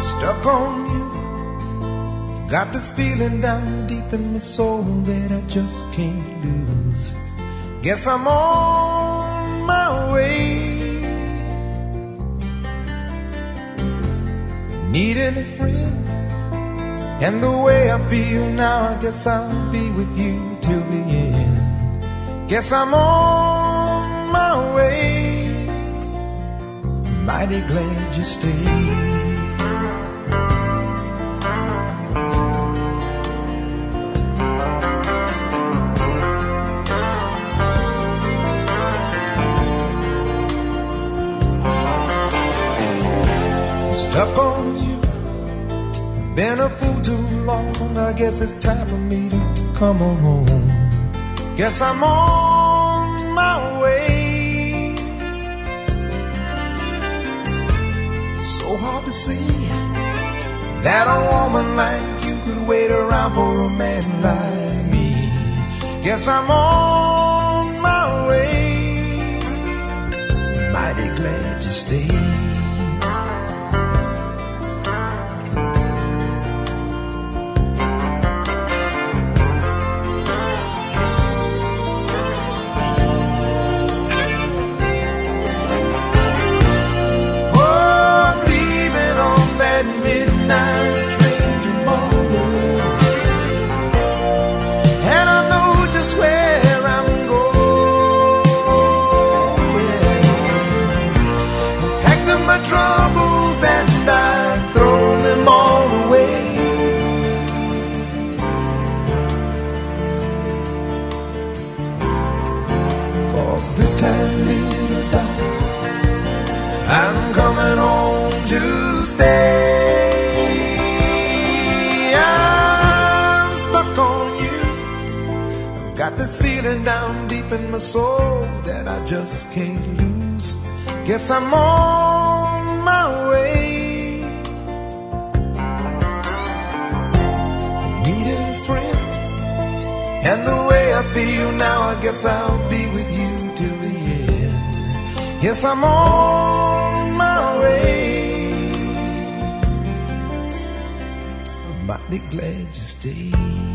Stuck on you. Got this feeling down deep in my soul that I just can't lose. Guess I'm on my way. Needing a friend, and the way I feel now, I guess I'll be with you till the end. Guess I'm on my way. Mighty glad you stayed. Stuck on you, been a fool too long. I guess it's time for me to come on home. Guess I'm on my way. So hard to see that a woman like you could wait around for a man like me. Guess I'm on my way. Mighty glad you stayed. Troubles and I throw them all away. Cause this time, little darling, I'm coming home to stay. I'm stuck on you. I've got this feeling down deep in my soul that I just can't lose. Guess I'm on my way. Needed a friend, and the way I feel now, I guess I'll be with you till the end. Yes, I'm on my way. I'm mighty glad you stayed.